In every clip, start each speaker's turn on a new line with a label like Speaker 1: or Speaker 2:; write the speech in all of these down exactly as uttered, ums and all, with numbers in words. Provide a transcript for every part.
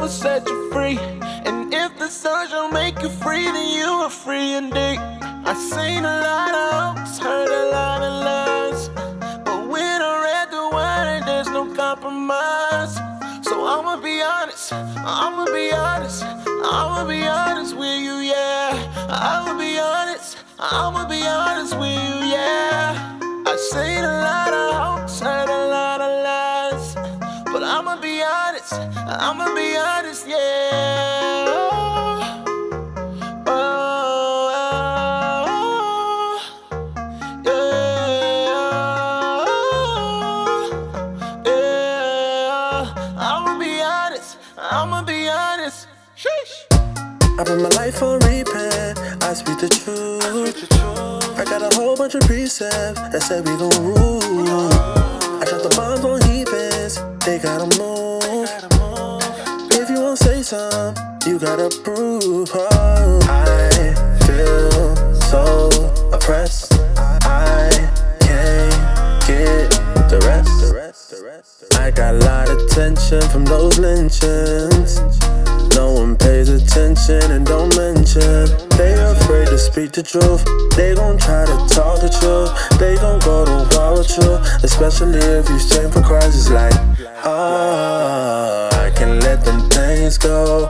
Speaker 1: will set you free. And if the sun shall make you free, then you are free indeed. I seen a lot of hopes, heard a lot of lies, but when I read the word, there's no compromise. So I'ma be honest, I'ma be honest, I'ma be honest with you, yeah. I'ma be honest, I'ma be honest with you, yeah. I seen a lot of hopes, heard a lot of lies, but I'ma be honest, I'ma be honest, yeah. Oh, oh, yeah, yeah. I'ma be honest, I'ma be honest. Sheesh.
Speaker 2: I put my life on replay, I speak the truth. I got a whole bunch of precepts that say we gon' rule. I drop the bombs on heathens, they gotta move. If you won't say something, you gotta prove. Oh, I feel so oppressed, I can't get the rest. I got a lot of tension from those lynchings. No one pays attention and don't mention. They afraid to speak the truth. They gon' try to talk the truth. They gon' go to war with you, especially if you stand for Christ. It's like, oh, I can let them things go.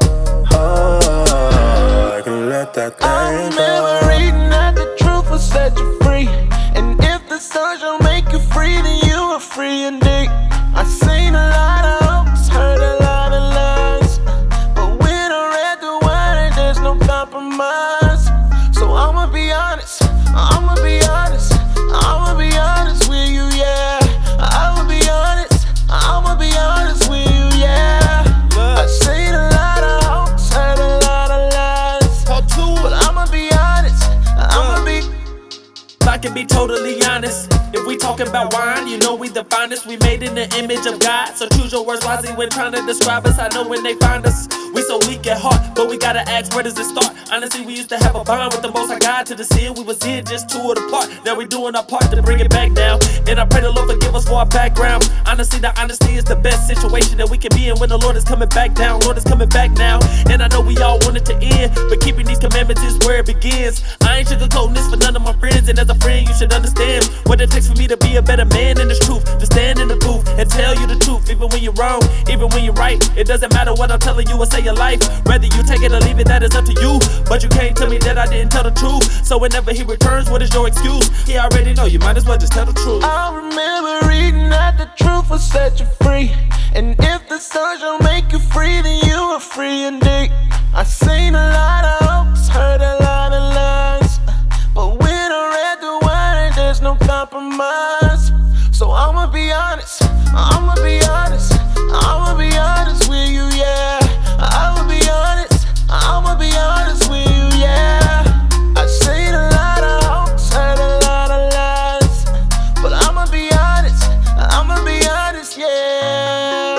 Speaker 2: Oh, I can let that thing
Speaker 1: I
Speaker 2: go.
Speaker 1: remember reading that the truth will set you free. And if the sun shall make you free, then you are free indeed. I seen a lot of hopes, heard a lot of lies, but when I read the word, there's no compromise. So I'ma be honest, I'ma be honest, I'ma be honest with you, yeah. I'ma be honest, I'ma be honest with you, yeah. I seen a lot of hopes, heard a lot of lies, but I'ma be honest, I'ma be.
Speaker 3: If I can be totally honest, if we talking about wine, you know we the finest. We made in the image of God, so choose your words wisely when trying to describe us. I know when they find us, we so weak at heart, but we gotta ask, where does it start? Honestly, we used to have a bond with the Most High God to the sin we was in, just two of the part. Now we doing our part to bring it back now, and I pray the Lord forgive us for our background. Honestly, the honesty is the best situation that we can be in when the Lord is coming back down. Lord is coming back now, and I know we all want it to end, but keeping these commandments is where it begins. I ain't sugarcoating this for none of my friends, and as a friend, you should understand what it takes for me to be a better man in this truth, to stand in the booth and tell you the truth, even when you're wrong, even when you're right. It doesn't matter what I'm telling you or say your life, whether you take it or leave it, that is up to you. But you can't tell me that I didn't tell the truth, so whenever he returns, what is your excuse? He already know, you might as well just tell the truth.
Speaker 1: I remember reading that the truth will set you free. And if the sun shall make you free, then you are free indeed. I seen a lot of hopes, heard a lot of lies, but when I read the word, there's no compromise. So I'ma be honest, I'ma be honest, I'ma be honest with you, yeah. I'ma be honest, I'ma be honest with you, yeah. I seen a lot of hopes, heard a lot of lies, but I'ma be honest, I'ma be honest, yeah.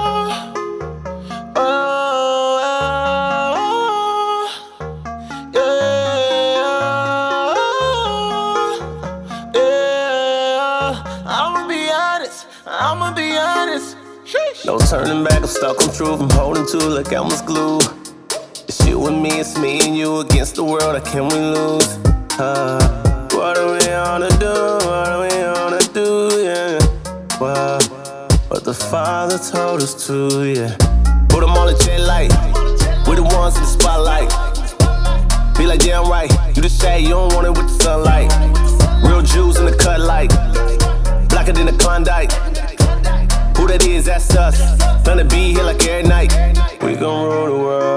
Speaker 1: Oh, oh, yeah, yeah. I'ma be honest, I'ma be honest. Sheesh.
Speaker 4: No turning back, I'm stuck on truth, I'm holding to like Elmer's glue. It's you and me, it's me and you against the world, how can we lose? Uh, what are we gonna do, what are we gonna do, yeah. Well, but the Father told us to, yeah. Put them on the jet light, we the ones in the spotlight. Be like, damn right, you the shade, you don't want it with the sunlight. Real Jews in the cut light, blacker than the Klondike. Who that is, that's us. Gonna be here like every night. We gon' rule the world.